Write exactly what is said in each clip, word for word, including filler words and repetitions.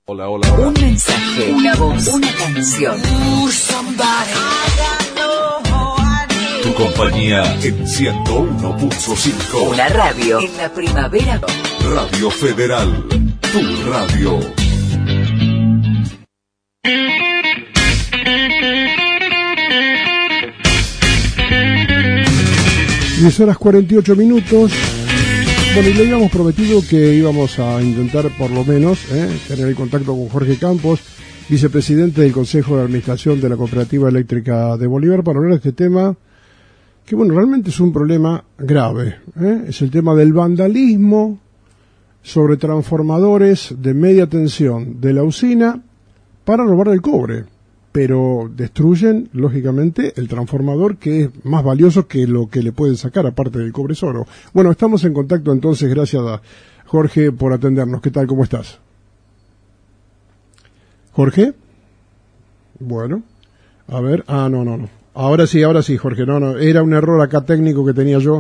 Hola, hola, hola. Un mensaje, una voz, una canción. Tu compañía en ciento uno punto cinco. Una radio en la primavera. Radio Federal, tu radio. diez horas cuarenta y ocho minutos. Bueno, y le habíamos prometido que íbamos a intentar por lo menos eh, tener el contacto con Jorge Campos, vicepresidente del Consejo de Administración de la Cooperativa Eléctrica de Bolívar, para hablar de este tema que, bueno, realmente es un problema grave. ¿eh? Es el tema del vandalismo sobre transformadores de media tensión de la usina para robar el cobre, pero destruyen, lógicamente, el transformador, que es más valioso que lo que le pueden sacar, aparte del cobre es oro. Bueno, estamos en contacto entonces, gracias a Jorge por atendernos. ¿Qué tal? ¿Cómo estás? ¿Jorge? Bueno, a ver, ah, no, no, no. Ahora sí, ahora sí, Jorge, no, no, era un error acá técnico que tenía yo.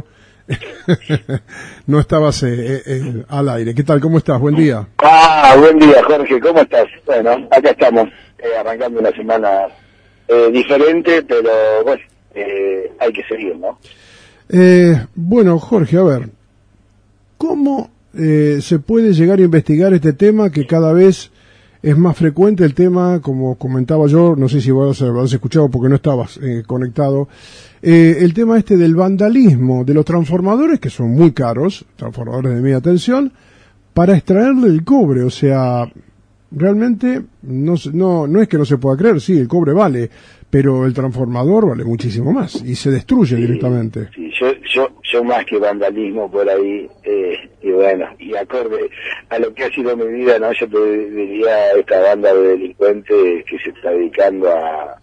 No estabas eh, eh, al aire. ¿Qué tal? ¿Cómo estás? Buen día. Ah, buen día, Jorge, ¿cómo estás? Bueno, acá estamos, eh, arrancando una semana eh, diferente, pero bueno, eh, hay que seguir, ¿no? Eh, bueno, Jorge, a ver, ¿cómo eh, se puede llegar a investigar este tema que cada vez es más frecuente? El tema, como comentaba yo, no sé si vos has escuchado porque no estabas eh, conectado, eh, el tema este del vandalismo de los transformadores, que son muy caros, transformadores de media tensión, para extraerle el cobre. O sea, realmente no, no, no es que no se pueda creer, sí, el cobre vale, pero el transformador vale muchísimo más y se destruye sí, directamente. Sí, yo, yo, yo más que vandalismo por ahí, eh, y bueno, y acorde a lo que ha sido mi vida, ¿no? Yo te diría esta banda de delincuentes que se está dedicando a,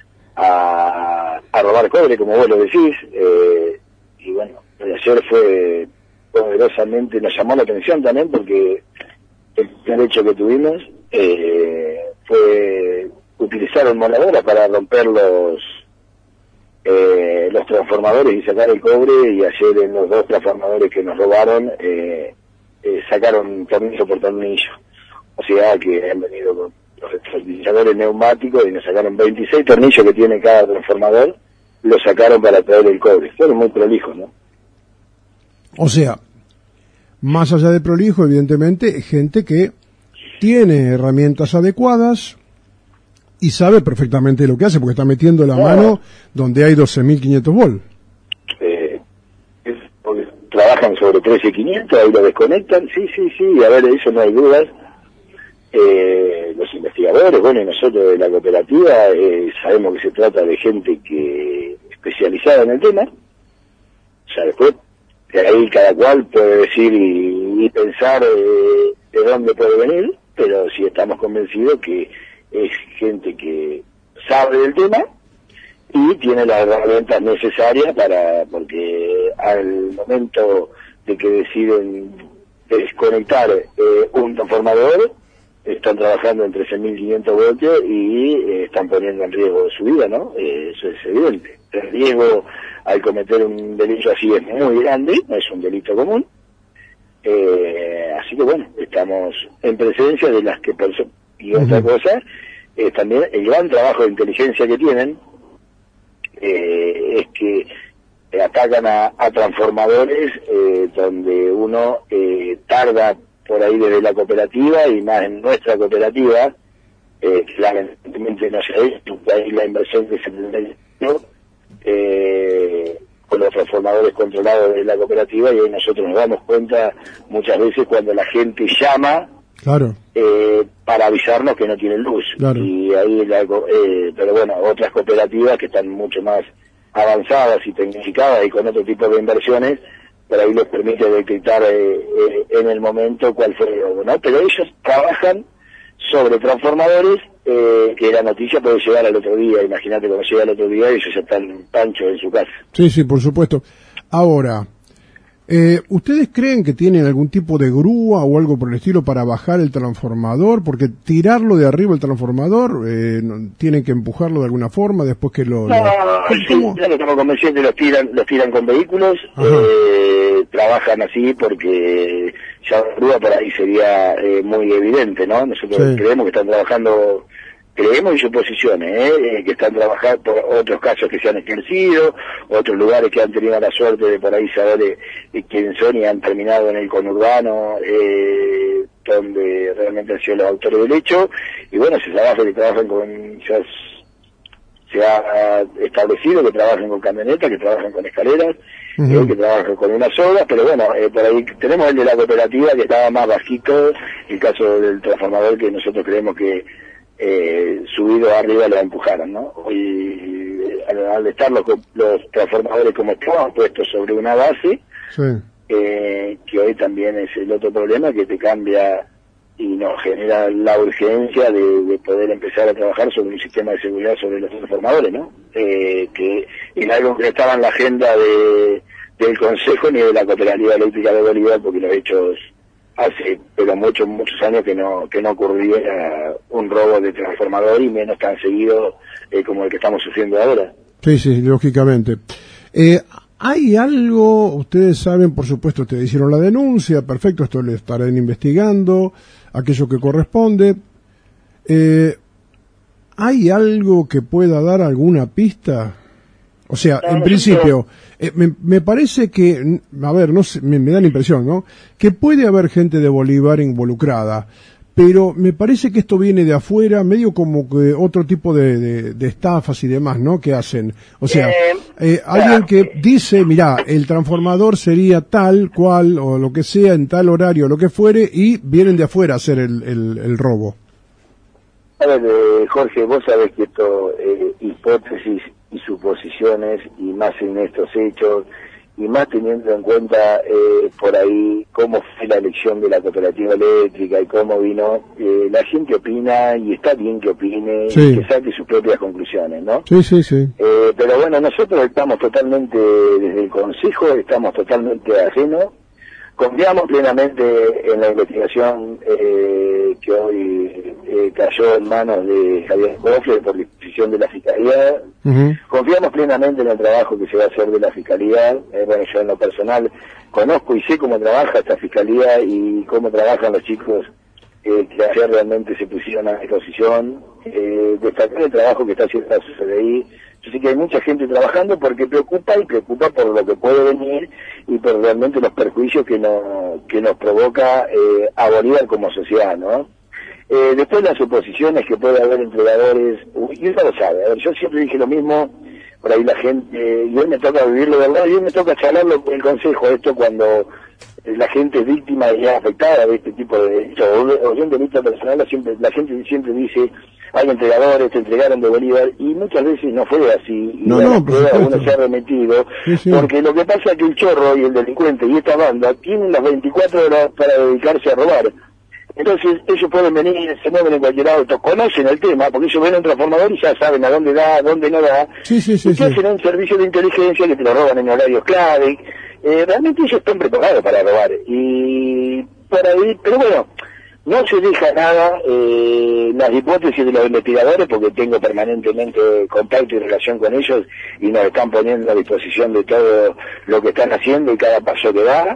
a, a robar cobre, como vos lo decís, eh, y bueno, ayer fue poderosamente, nos llamó la atención también porque el primer hecho que tuvimos eh, fue utilizaron moladoras para romper los eh, los transformadores y sacar el cobre, y ayer en los dos transformadores que nos robaron eh, eh, sacaron tornillo por tornillo, o sea que han venido con los estabilizadores neumáticos y nos sacaron veintiséis tornillos que tiene cada transformador, los sacaron para traer el cobre. Fueron muy prolijos, ¿no? O sea, más allá de prolijo, evidentemente, gente que tiene herramientas adecuadas y sabe perfectamente lo que hace, porque está metiendo la mano donde hay doce mil quinientos volt. Eh, es porque trabajan sobre trece mil quinientos, ahí lo desconectan, sí, sí, sí, a ver, eso no hay dudas. Eh, los investigadores, bueno, y nosotros de la cooperativa, eh, sabemos que se trata de gente que especializada en el tema. O sea, después, de ahí cada cual puede decir y, y pensar eh, de dónde puede venir, pero sí estamos convencidos que es gente que sabe del tema y tiene las herramientas necesarias para, porque al momento de que deciden desconectar eh, un transformador, están trabajando en trece mil quinientos voltios y eh, están poniendo en riesgo su vida, ¿no? Eh, eso es evidente. El riesgo al cometer un delito así es muy grande, no es un delito común. Eh, así que bueno, estamos en presencia de las que personas. Y otra uh-huh. cosa, eh, también el gran trabajo de inteligencia que tienen eh, es que eh, atacan a, a transformadores eh, donde uno eh, tarda por ahí desde la cooperativa, y más en nuestra cooperativa, eh, lamentablemente no se ha hecho, ahí la inversión que se tendría eh, con los transformadores controlados de la cooperativa, y ahí nosotros nos damos cuenta muchas veces cuando la gente llama, claro, eh, para avisarnos que no tienen luz. Claro. Y ahí, la, eh, pero bueno, otras cooperativas que están mucho más avanzadas y tecnificadas y con otro tipo de inversiones, pero ahí les permite detectar eh, eh, en el momento cuál fue el robo, ¿no? Pero ellos trabajan sobre transformadores eh, que la noticia puede llegar al otro día. Imagínate cuando llega al otro día ellos ya están panchos en su casa. Sí, sí, por supuesto. Ahora, eh, ¿ustedes creen que tienen algún tipo de grúa o algo por el estilo para bajar el transformador? Porque tirarlo de arriba el transformador, eh, no, tienen que empujarlo de alguna forma después que lo... No, lo... sí, ya lo estamos convenciendo, los tiran, los tiran con vehículos, Ajá. eh, trabajan así porque ya duda por ahí sería eh, muy evidente, ¿no? Nosotros sí. creemos que están trabajando, creemos en sus posiciones, ¿eh? que están trabajando por otros casos que se han ejercido, otros lugares que han tenido la suerte de por ahí saber eh, quién son y han terminado en el conurbano, eh, donde realmente han sido los autores del hecho, y bueno, se trabaja que trabajan con, ya se ha establecido que trabajan con camionetas, que trabajan con escaleras, uh-huh. eh, que trabajan con unas sogas, pero bueno, eh, por ahí tenemos el de la cooperativa que estaba más bajito, el caso del transformador que nosotros creemos que eh, subido arriba lo empujaron, ¿no? Y eh, al, al estar los, los transformadores como estaban puestos sobre una base, sí. eh, que hoy también es el otro problema que te cambia y nos genera la urgencia de, de poder empezar a trabajar sobre un sistema de seguridad sobre los transformadores, ¿no? Eh, que es algo que no estaba en la agenda de, del Consejo ni de la Cooperativa Eléctrica de Bolívar, porque los hechos hace pero muchos muchos años que no que no ocurría un robo de transformador y menos tan seguido eh, como el que estamos sufriendo ahora. Sí, sí, lógicamente. Eh, ¿Hay algo, ustedes saben, por supuesto, ustedes hicieron la denuncia, perfecto, esto lo estarán investigando, aquello que corresponde. Eh, ¿Hay algo que pueda dar alguna pista? O sea, en principio, eh, me, me parece que, a ver, no sé, me, me da la impresión, ¿no? Que puede haber gente de Bolívar involucrada, pero me parece que esto viene de afuera, medio como que otro tipo de, de, de estafas y demás, ¿no? Que hacen. O sea, eh, alguien que dice, mirá, el transformador sería tal cual, o lo que sea, en tal horario, lo que fuere, y vienen de afuera a hacer el, el, el robo. A ver, eh, Jorge, vos sabés que esto, eh, hipótesis y suposiciones, y más en estos hechos, y más teniendo en cuenta eh, por ahí cómo fue la elección de la cooperativa eléctrica y cómo vino, eh, la gente opina y está bien que opine, sí. y que saque sus propias conclusiones, ¿no? Sí, sí, sí. Eh, pero bueno, nosotros estamos totalmente, desde el Consejo, estamos totalmente ajenos, confiamos plenamente en la investigación eh, que hoy eh, cayó en manos de Javier Cofre por disposición de la Fiscalía. Uh-huh. Confiamos plenamente en el trabajo que se va a hacer de la Fiscalía. Eh, bueno, yo en lo personal conozco y sé cómo trabaja esta Fiscalía y cómo trabajan los chicos eh, que ayer realmente se pusieron a disposición. Eh, destacar el trabajo que está haciendo la C D I. Yo sé que hay mucha gente trabajando porque preocupa y preocupa por lo que puede venir y por realmente los perjuicios que nos, que nos provoca eh, a Bolívar como sociedad, ¿no? Eh, después las suposiciones que puede haber entregadores, y uno lo sabe, a ver, yo siempre dije lo mismo, por ahí la gente, eh, y hoy me toca vivirlo de verdad, y hoy me toca charlarlo con el Consejo, esto cuando la gente es víctima y es afectada de este tipo de hechos, o, o de un delito personal, siempre, la gente siempre dice, hay entregadores, te entregaron de Bolívar, y muchas veces no fue así, y no, bueno, no, por uno se ha remetido, sí, sí. porque lo que pasa es que el chorro y el delincuente y esta banda tienen las veinticuatro horas para dedicarse a robar. Entonces ellos pueden venir, se mueven en cualquier auto, conocen el tema, porque ellos ven un transformador y ya saben a dónde da, a dónde no da, sí, sí, sí, y que sí. hacen un servicio de inteligencia que te lo roban en horarios clave. Eh, realmente ellos están preparados para robar, y por ahí, pero bueno, no se deja nada, eh, las hipótesis de los investigadores, porque tengo permanentemente contacto y relación con ellos, y nos están poniendo a disposición de todo lo que están haciendo y cada paso que da.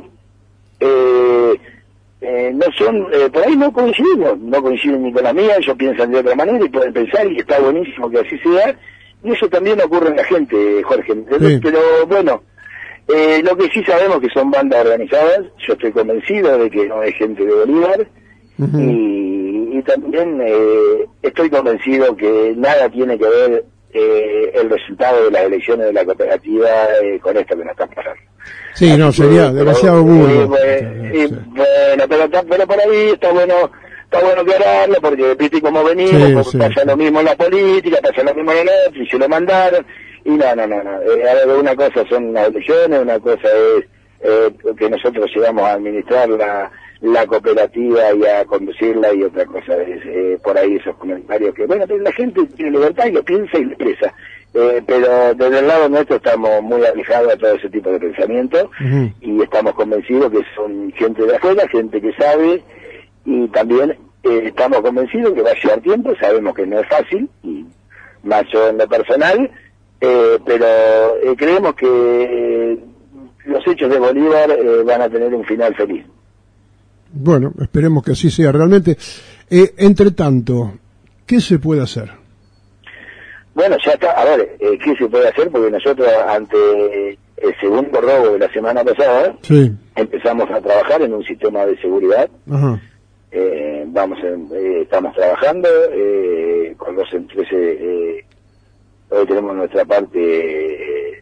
Eh, Eh, no son, eh, por ahí no coincidimos, no coinciden ni con la mía, ellos piensan de otra manera y pueden pensar y está buenísimo que así sea, y eso también ocurre en la gente, Jorge, sí. Pero bueno, eh, lo que sí sabemos que son bandas organizadas, yo estoy convencido de que no es gente de Bolívar, uh-huh. y, y también eh, estoy convencido que nada tiene que ver eh, el resultado de las elecciones de la cooperativa eh, con esto que nos están pasando. Sí, Así no, sería que, demasiado burdo. Eh, eh, sí. Bueno, pero, pero por ahí está bueno está bueno aclararlo, porque viste cómo venimos, sí, sí, pasa sí. lo mismo en la política, pasa lo mismo en el otro, y se lo mandaron, y no, no, no, no. Eh, a ver, una cosa son las elecciones, una cosa es eh, que nosotros llegamos a administrar la, la cooperativa y a conducirla, y otra cosa es eh, por ahí esos comentarios que, bueno, pero la gente tiene libertad y lo piensa y lo expresa. Eh, pero desde el lado nuestro estamos muy alejados a todo ese tipo de pensamiento, uh-huh. y estamos convencidos que son gente de afuera, gente que sabe, y también eh, estamos convencidos que va a llevar tiempo, sabemos que no es fácil, y más yo en lo personal, eh, pero eh, creemos que los hechos de Bolívar eh, van a tener un final feliz. Bueno, esperemos que así sea realmente. Eh, entre tanto, ¿qué se puede hacer? Bueno, ya está. A ver, eh, ¿qué se puede hacer? Porque nosotros, ante el segundo robo de la semana pasada, sí. empezamos a trabajar en un sistema de seguridad. Ajá. Eh, vamos, en, eh, estamos trabajando eh, con los empresas. Eh, hoy tenemos nuestra parte eh,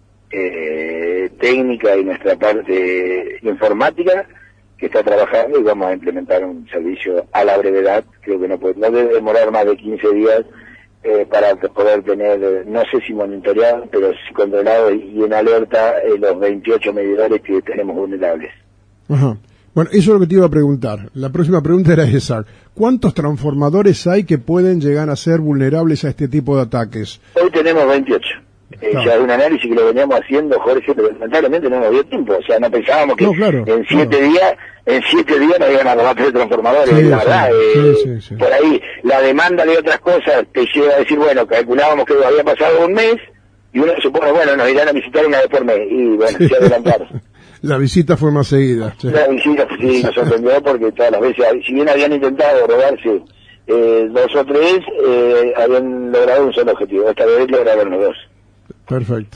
eh, técnica y nuestra parte informática que está trabajando, y vamos a implementar un servicio a la brevedad. Creo que no puede, no debe demorar más de quince días eh, para poder tener, no sé si monitoreado, pero sí controlado y en alerta eh, los veintiocho medidores que tenemos vulnerables. Ajá. Bueno, eso es lo que te iba a preguntar. La próxima pregunta era esa. ¿Cuántos transformadores hay que pueden llegar a ser vulnerables a este tipo de ataques? Hoy tenemos veintiocho. Eh, claro. Ya es un análisis que lo veníamos haciendo, Jorge, pero lamentablemente no nos dio tiempo. O sea, no pensábamos que no, claro, en siete claro. días en siete días nos iban a robar tres transformadores. Sí, la sí, verdad, sí, eh, sí, sí. por ahí la demanda de otras cosas te lleva a decir, bueno, calculábamos que había pasado un mes y uno supone, bueno, nos irán a visitar una vez por mes. Y bueno, Sí. se adelantaron. La visita fue más seguida. Sí. La visita sí nos sorprendió porque todas las veces, si bien habían intentado robarse eh, dos o tres, eh, habían logrado un solo objetivo. Esta vez lograron los dos. Perfecto.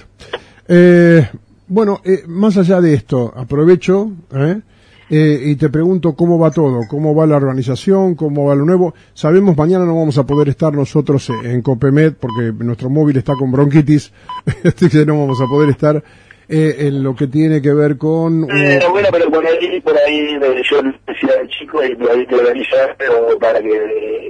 Eh, bueno, eh, más allá de esto, aprovecho ¿eh? Eh, y te pregunto cómo va todo, cómo va la organización, cómo va lo nuevo. Sabemos mañana no vamos a poder estar nosotros en Copemed porque nuestro móvil está con bronquitis, así que no vamos a poder estar eh, en lo que tiene que ver con... Eh, uh, bueno, pero por ahí, por ahí eh, yo le decía al chico y por ahí te organiza, pero para que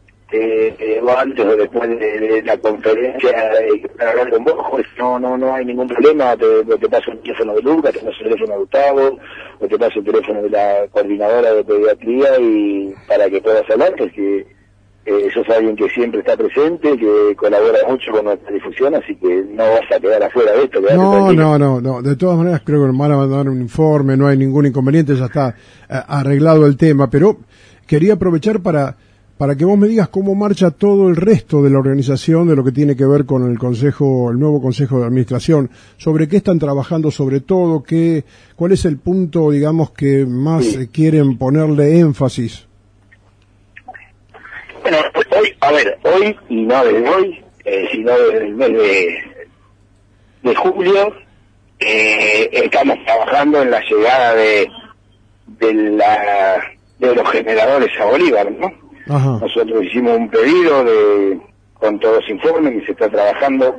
eh, eh, o antes o después de, de la conferencia eh, para hablar con vos, pues no, no, no hay ningún problema. Te, te paso el teléfono de Lucas, te paso el teléfono de Gustavo, o te paso el teléfono de la coordinadora de pediatría y para que puedas hablar, porque eh, sos alguien que siempre está presente, que colabora mucho con nuestra difusión, así que no vas a quedar afuera de esto. No, no, no, no. De todas maneras creo que nos van a dar un informe, no hay ningún inconveniente, ya está eh, arreglado el tema, pero quería aprovechar para para que vos me digas cómo marcha todo el resto de la organización de lo que tiene que ver con el consejo, el nuevo consejo de administración, sobre qué están trabajando sobre todo, qué, cuál es el punto, digamos, que más Sí. quieren ponerle énfasis. Bueno, hoy, a ver, hoy, y no desde hoy, eh, sino desde el mes de, de julio, eh, estamos trabajando en la llegada de, de, la, de los generadores a Bolívar, ¿no? Ajá. Nosotros hicimos un pedido de con todos los informes y se está trabajando.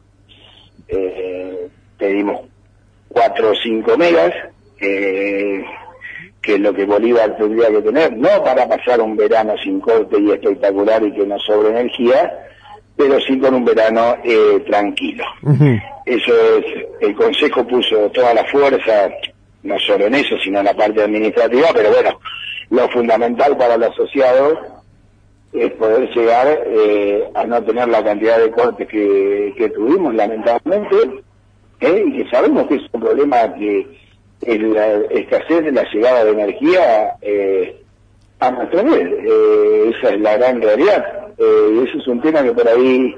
Eh, pedimos cuatro o cinco megas, eh, que es lo que Bolívar tendría que tener, no para pasar un verano sin corte y espectacular y que nos sobre energía, pero sí con un verano eh, tranquilo. Uh-huh. Eso es, el Consejo puso toda la fuerza, no solo en eso, sino en la parte administrativa, pero bueno, lo fundamental para el asociado es poder llegar eh, a no tener la cantidad de cortes que, que tuvimos, lamentablemente, ¿eh? Y que sabemos que es un problema que es la escasez de la llegada de energía eh, a nuestro nivel. Eh, esa es la gran realidad. Eh, y eso es un tema que por ahí,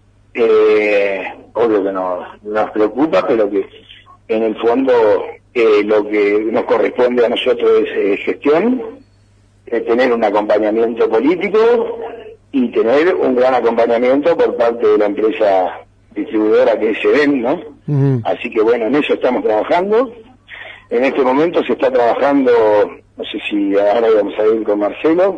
eh, obvio que nos, nos preocupa, pero que en el fondo eh, lo que nos corresponde a nosotros es eh, gestión, es tener un acompañamiento político y tener un gran acompañamiento por parte de la empresa distribuidora que es SEDEN, ¿no? Uh-huh. Así que bueno, en eso estamos trabajando. En este momento se está trabajando, no sé si ahora vamos a ir con Marcelo,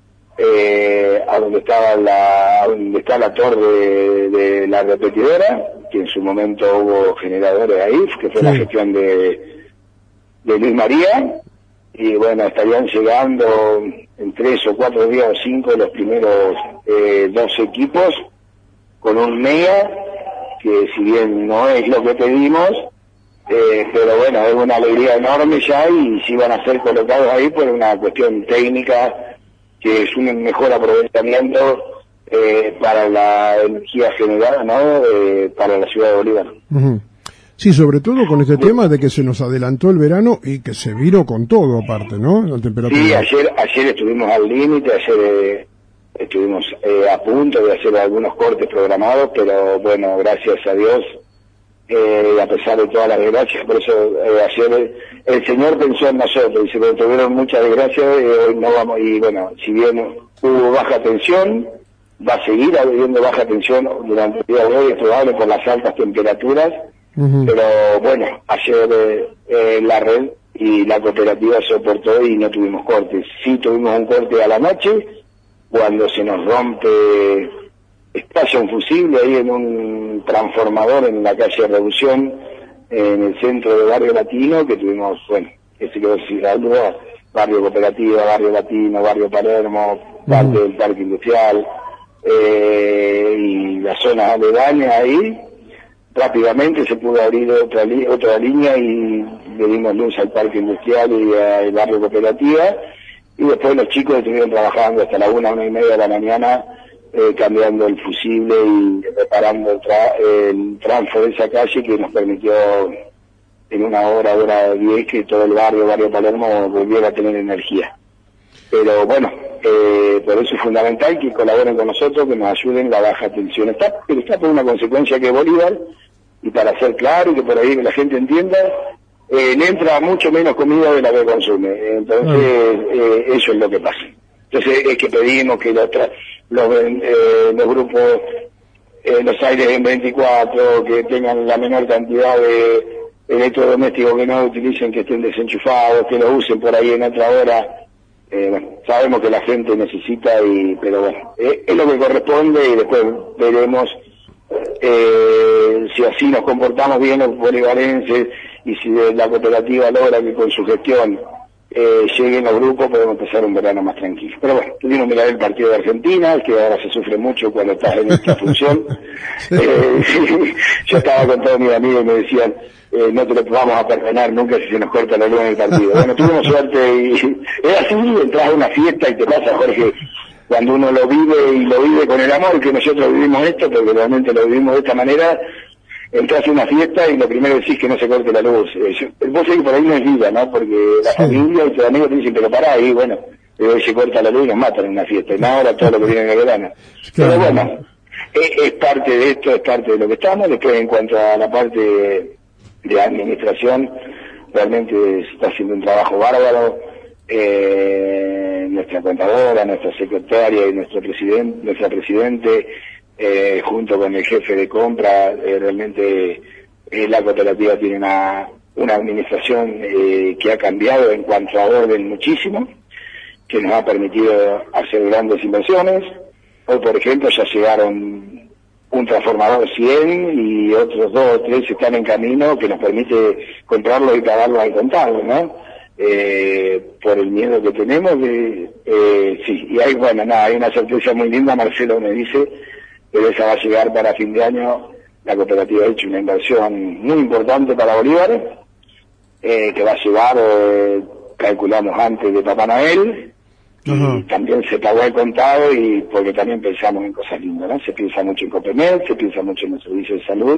eh, a donde estaba la, a donde está la torre de, de la repetidora, que en su momento hubo generadores ahí, que fue sí. la gestión de, de Luis María. Y bueno, estarían llegando en tres o cuatro días o cinco los primeros eh, dos equipos con un mega, que si bien no es lo que pedimos, eh, pero bueno, es una alegría enorme ya y si van a ser colocados ahí por una cuestión técnica, que es un mejor aprovechamiento eh, para la energía generada, ¿no? Eh, para la ciudad de Bolívar. Uh-huh. Sí, sobre todo con este tema de que se nos adelantó el verano y que se vino con todo aparte, ¿no? La temperatura. Sí, ayer, ayer estuvimos al límite, ayer eh, estuvimos eh, a punto de hacer algunos cortes programados, pero bueno, gracias a Dios eh, a pesar de todas las desgracias. Por eso eh, ayer el, el Señor pensó en nosotros, dice, pero tuvieron muchas desgracias, eh, hoy no vamos, y bueno, si bien hubo baja tensión, va a seguir habiendo baja tensión durante el día de hoy, es probable por las altas temperaturas, uh-huh. Pero bueno, ayer eh, eh, la red y la cooperativa soportó y no tuvimos cortes. Sí tuvimos un corte a la noche, cuando se nos rompe, estalla un fusible ahí en un transformador en la calle Revolución, en el centro de Barrio Latino, que tuvimos, bueno, ese quedó sin algo, Barrio Cooperativa, Barrio Latino, Barrio Palermo, parte uh-huh. del Parque Industrial, eh, y las zonas aledañas ahí. Rápidamente se pudo abrir otra li- otra línea y le dimos luz al Parque Industrial y al Barrio Cooperativa, y después los chicos estuvieron trabajando hasta la una, una y media de la mañana, eh, cambiando el fusible y reparando el, tra- el tránfo de esa calle, que nos permitió en una hora, hora diez, que todo el barrio, Barrio Palermo, volviera a tener energía. Pero bueno, eh, por eso es fundamental que colaboren con nosotros, que nos ayuden en la baja tensión. Está, pero está por una consecuencia que Bolívar, y para ser claro y que por ahí que la gente entienda, eh, le entra mucho menos comida de la que consume. Entonces, eh, eso es lo que pasa. Entonces, es que pedimos que los, tra- los, eh, los grupos, eh, los aires en veinticuatro, que tengan la menor cantidad de electrodomésticos, que no utilicen, que estén desenchufados, que lo usen por ahí en otra hora. Eh, bueno, sabemos que la gente necesita, y pero bueno, eh, es lo que corresponde, y después veremos eh, si así nos comportamos bien los bolivarenses, y si la cooperativa logra que con su gestión eh, lleguen los grupos, podemos empezar un verano más tranquilo. Pero bueno, tuvimos que mirar el partido de Argentina, que ahora se sufre mucho cuando estás en esta función. Eh, yo estaba con todos mis amigos y me decían, Eh, no te lo vamos a perdonar nunca si se nos corta la luz en el partido. Bueno, tuvimos suerte, y es así, entras a una fiesta y te pasa, Jorge, cuando uno lo vive y lo vive con el amor que nosotros vivimos esto, porque realmente lo vivimos de esta manera, entras a una fiesta y lo primero decís que no se corte la luz. Eh, yo, vos sabés que por ahí no es vida, ¿no? Porque la sí. familia y tus amigos te dicen, pero pará, y bueno, hoy se corta la luz y nos matan en una fiesta, y no ahora todo lo que viene en el verano. Pero bueno, es, es parte de esto, es parte de lo que estamos. Después, en cuanto a la parte de administración, realmente se está haciendo un trabajo bárbaro. Eh, nuestra contadora, nuestra secretaria y nuestro presidente, nuestra presidente, eh, junto con el jefe de compra, eh, realmente eh, la cooperativa tiene una, una administración eh, que ha cambiado en cuanto a orden muchísimo, que nos ha permitido hacer grandes inversiones. Hoy, por ejemplo, ya llegaron un transformador cien y otros dos o tres están en camino, que nos permite comprarlo y pagarlo al contado, ¿no? Eh, por el miedo que tenemos, de, eh, sí, y hay, bueno, nada, hay una certeza muy linda. Marcelo me dice que esa va a llegar para fin de año. La cooperativa ha hecho una inversión muy importante para Bolívar, eh, que va a llevar, eh, calculamos antes de Papá Noel, uh-huh. y también se pagó el contado, y porque también pensamos en cosas lindas, ¿no? Se piensa mucho en Copemed, se piensa mucho en el servicio de salud.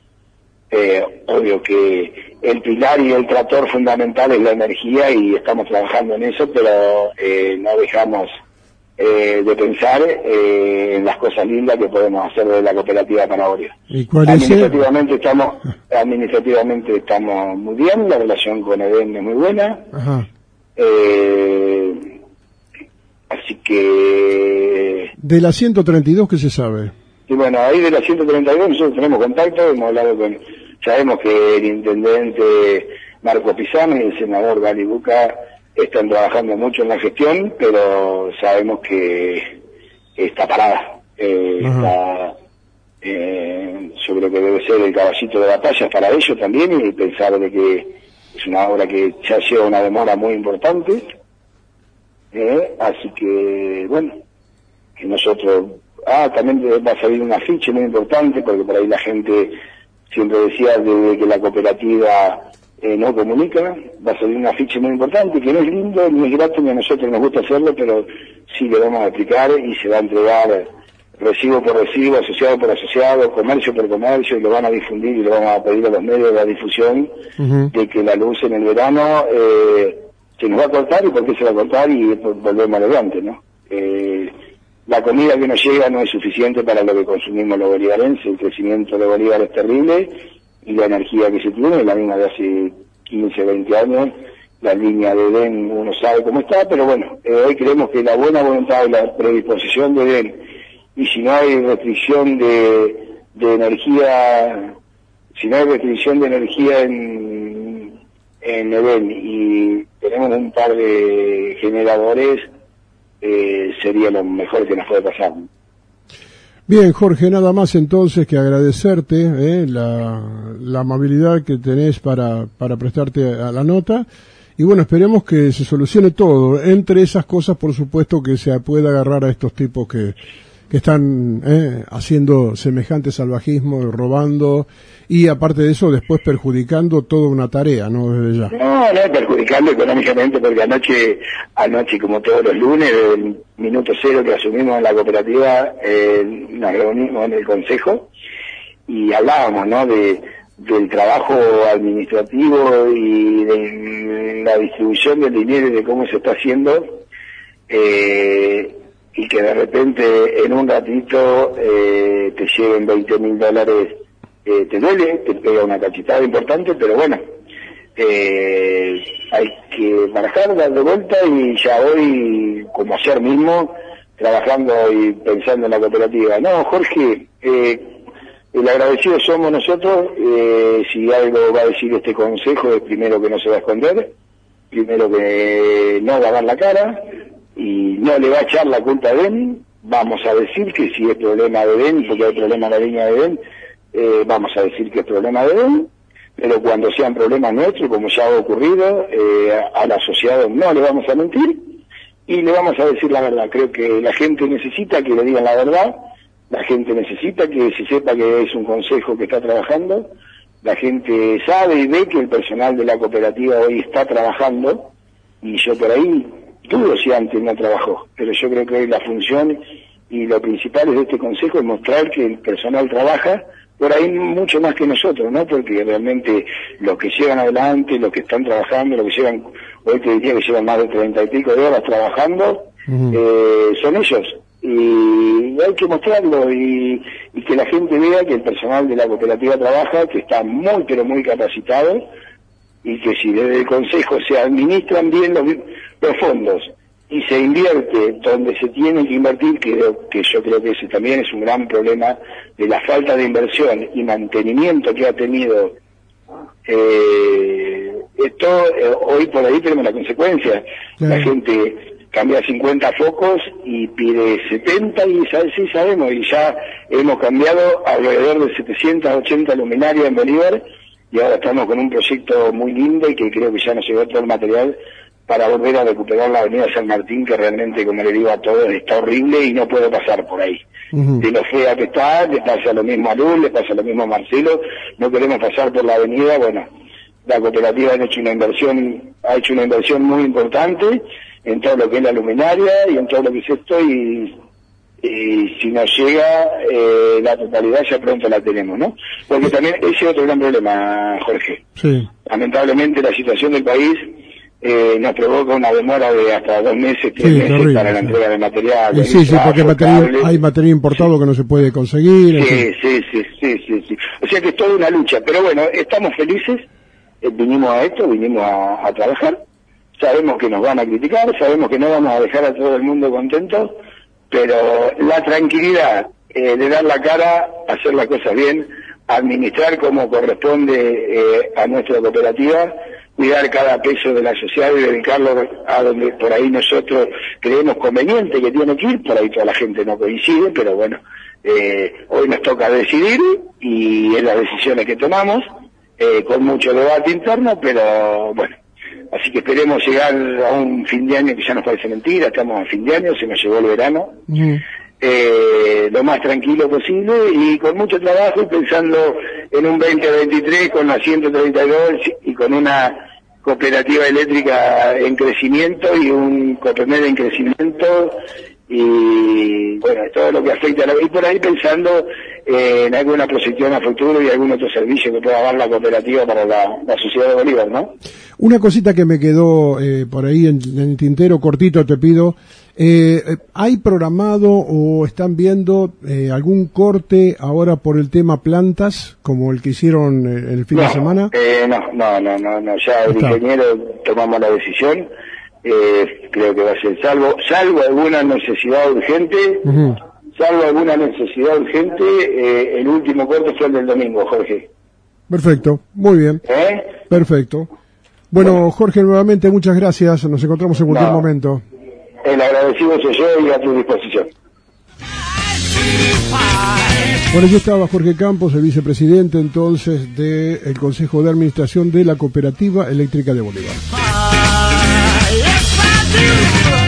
Eh, obvio que el pilar y el tractor fundamental es la energía, y estamos trabajando en eso, pero eh, no dejamos eh, de pensar eh, en las cosas lindas que podemos hacer de la cooperativa para Bolívar. ¿Y cuál es administrativamente el... estamos administrativamente estamos muy bien, la relación con Eden es muy buena. Ajá. Eh, así que de la ciento treinta y dos, ¿qué se sabe? Y bueno, ahí de la ciento treinta y dos nosotros tenemos contacto, hemos hablado con, sabemos que el intendente Marco Pisani y el senador Gali Buca están trabajando mucho en la gestión, pero sabemos que está parada, eh, está, eh, yo creo que debe ser el caballito de batalla para ellos también, y pensar de que es una obra que ya lleva una demora muy importante, eh, así que bueno, que nosotros... Ah, también va a salir un afiche muy importante, porque por ahí la gente siempre decía de que la cooperativa eh, no comunica. Va a salir un afiche muy importante, que no es lindo, ni es grato, ni a nosotros nos gusta hacerlo, pero sí le vamos a explicar, y se va a entregar recibo por recibo, asociado por asociado, comercio por comercio, y lo van a difundir, y le vamos a pedir a los medios de la difusión, uh-huh. de que la luz en el verano eh, se nos va a cortar, y por qué se va a cortar, y volvemos adelante, ¿no? Eh, La comida que nos llega no es suficiente para lo que consumimos los bolivarenses, el crecimiento de Bolívar es terrible, y la energía que se tiene es la misma de hace quince, veinte años. La línea de EDEN uno sabe cómo está, pero bueno, eh, hoy creemos que la buena voluntad y la predisposición de EDEN, y si no hay restricción de, de energía, si no hay restricción de energía en, en EDEN y tenemos un par de generadores, eh, sería lo mejor que nos puede pasar. Bien, Jorge, nada más entonces que agradecerte eh, la, la amabilidad que tenés para, para prestarte a la nota. Y bueno, esperemos que se solucione todo. Entre esas cosas, por supuesto, que se pueda agarrar a estos tipos que, que están eh, haciendo semejante salvajismo, robando, y aparte de eso, después perjudicando toda una tarea, ¿no? Desde ya. No, no, perjudicando económicamente, porque anoche, anoche como todos los lunes, del minuto cero que asumimos en la cooperativa, eh, nos reunimos en el consejo y hablábamos, ¿no?, de del trabajo administrativo y de la distribución del dinero y de cómo se está haciendo, eh, y que de repente en un ratito eh, te lleven veinte mil dólares, eh, te duele, te pega una cachetada importante, pero bueno, eh, hay que barajar, dar de vuelta, y ya hoy, como ayer mismo, trabajando y pensando en la cooperativa. No, Jorge, eh, el agradecido somos nosotros. Eh, si algo va a decir este consejo es primero que no se va a esconder, primero que no va a dar la cara y no le va a echar la culpa a EDEN. Vamos a decir que si es problema de EDEN, porque hay problema en la línea de EDEN, eh, vamos a decir que es problema de EDEN, pero cuando sean problemas nuestros, como ya ha ocurrido, eh, al asociado no le vamos a mentir y le vamos a decir la verdad. Creo que la gente necesita que le digan la verdad. La gente necesita que se sepa que es un consejo que está trabajando. La gente sabe y ve que el personal de la cooperativa hoy está trabajando, y yo por ahí dudo si antes no trabajó, pero yo creo que hoy la función y lo principal de este consejo es mostrar que el personal trabaja, por ahí mucho más que nosotros, ¿no? Porque realmente los que llevan adelante, los que están trabajando, los que llevan, hoy te diría que llevan más de treinta y pico de horas trabajando, uh-huh. eh, son ellos. Y hay que mostrarlo y, y que la gente vea que el personal de la cooperativa trabaja, que está muy pero muy capacitado, y que si desde el consejo se administran bien los, los fondos y se invierte donde se tiene que invertir, que, que yo creo que ese también es un gran problema de la falta de inversión y mantenimiento que ha tenido eh, esto, eh, hoy por ahí tenemos la consecuencia. Sí. La gente cambia cincuenta focos y pide setenta, y sí sabemos, y ya hemos cambiado alrededor de setecientas ochenta luminarias en Bolívar, y ahora estamos con un proyecto muy lindo y que creo que ya nos llegó todo el material para volver a recuperar la avenida San Martín, que realmente, como le digo a todos, está horrible y no puedo pasar por ahí. Uh-huh. De lo fea que está, le pasa lo mismo a Luz, le pasa lo mismo a Marcelo, no queremos pasar por la avenida. Bueno, la cooperativa ha hecho una inversión, ha hecho una inversión muy importante en todo lo que es la luminaria y en todo lo que es esto, y, y si nos llega eh, la totalidad ya pronto la tenemos, ¿no? Porque también ese es otro gran problema, Jorge. Sí. Lamentablemente la situación del país eh, nos provoca una demora de hasta dos meses, tres sí, meses horrible, para la entrega sí. de material. Sí, sí, sí, porque material, hay material importado sí. que no se puede conseguir. Sí, sí, sí, sí, sí, sí. O sea que es toda una lucha, pero bueno, estamos felices, eh, vinimos a esto, vinimos a, a trabajar. Sabemos que nos van a criticar, sabemos que no vamos a dejar a todo el mundo contento, pero la tranquilidad eh, de dar la cara, hacer las cosas bien, administrar como corresponde eh, a nuestra cooperativa, cuidar cada peso de la sociedad y dedicarlo a donde por ahí nosotros creemos conveniente que tiene que ir. Por ahí toda la gente no coincide, pero bueno, eh, hoy nos toca decidir y es las decisiones que tomamos, eh, con mucho debate interno, pero bueno. Así que esperemos llegar a un fin de año que ya nos parece mentira, estamos a fin de año, se nos llegó el verano, uh-huh. eh, lo más tranquilo posible y con mucho trabajo, y pensando en un veinte veintitrés con la ciento treinta y dos y con una cooperativa eléctrica en crecimiento y un Copemed en crecimiento, y bueno, bueno, todo lo que afecta a la... Y por ahí pensando eh, en alguna proyección a futuro y algún otro servicio que pueda dar la cooperativa para la, la sociedad de Bolívar, ¿no? Una cosita que me quedó eh, por ahí en, en el tintero, cortito te pido, eh, ¿hay programado o están viendo eh, algún corte ahora por el tema plantas, como el que hicieron eh, el fin no, de semana? Eh, no, no, no, no, no, ya el Está. ingeniero tomamos la decisión, eh, creo que va a ser salvo, salvo alguna necesidad urgente, uh-huh. salvo alguna necesidad urgente, eh, el último corte fue el del domingo, Jorge. Perfecto, muy bien. ¿Eh? Perfecto. Bueno, bueno, Jorge, nuevamente muchas gracias, nos encontramos en cualquier no, momento. El agradecido soy yo y a tu disposición. Bueno, aquí estaba Jorge Campos, el vicepresidente entonces del Consejo de Administración de la Cooperativa Eléctrica de Bolívar.